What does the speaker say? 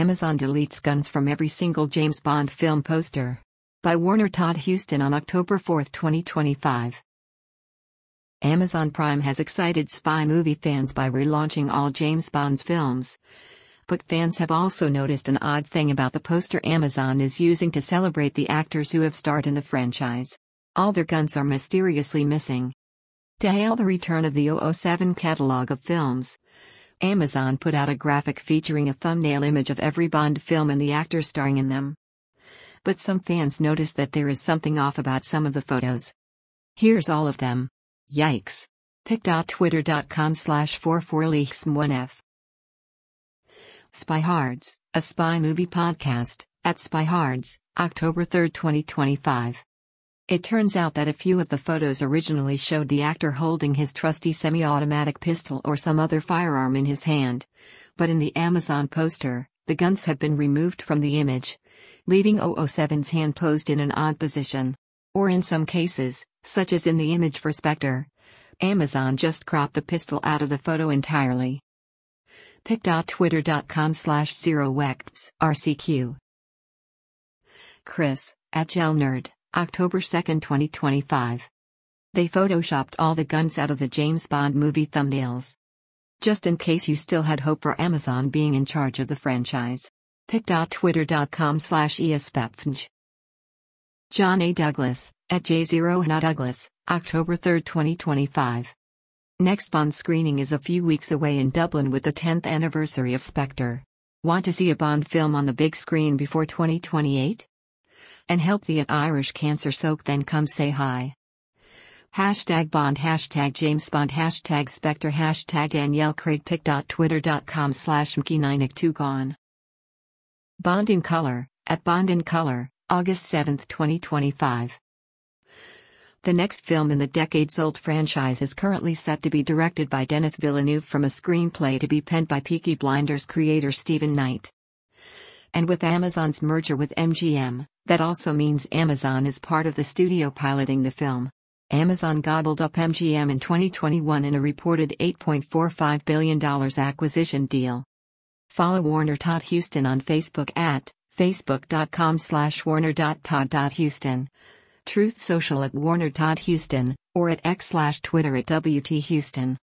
Amazon deletes guns from every single James Bond film poster. By Warner Todd Huston on October 4, 2025. Amazon Prime has excited spy movie fans by relaunching all James Bond's films. But fans have also noticed an odd thing about the poster Amazon is using to celebrate the actors who have starred in the franchise. All their guns are mysteriously missing. To hail the return of the 007 catalog of films, Amazon put out a graphic featuring a thumbnail image of every Bond film and the actors starring in them. But some fans noticed that there is something off about some of the photos. Here's all of them. Yikes. Pic.twitter.com/44leaksm1f. Spyhards, a spy movie podcast, at Spyhards, October 3, 2025. It turns out that a few of the photos originally showed the actor holding his trusty semi-automatic pistol or some other firearm in his hand. But in the Amazon poster, the guns have been removed from the image, leaving 007's hand posed in an odd position. Or in some cases, such as in the image for Spectre, Amazon just cropped the pistol out of the photo entirely. Pic.twitter.com/0wexrcq. Chris, at GelNerd, October 2, 2025. They photoshopped all the guns out of the James Bond movie thumbnails. Just in case you still had hope for Amazon being in charge of the franchise. Pic.twitter.com/espepfnj. John A. Douglas, at J0HNA October 3, 2025. Next Bond screening is a few weeks away in Dublin with the 10th anniversary of Spectre. Want to see a Bond film on the big screen before 2028? And help the Irish cancer soak, then come say hi. #Bond, #James Bond, #Spectre, #Danielle Craig. Pic.twitter.com/mkininik2gone. Bond in Color, at Bond in Color, August 7, 2025. The next film in the decades-old franchise is currently set to be directed by Denis Villeneuve from a screenplay to be penned by Peaky Blinders creator Stephen Knight. And with Amazon's merger with MGM, that also means Amazon is part of the studio piloting the film. Amazon gobbled up MGM in 2021 in a reported $8.45 billion acquisition deal. Follow Warner Todd Huston on Facebook at facebook.com/warner.todd.huston. Truth Social at Warner Todd Huston, or at x/Twitter at WT Huston.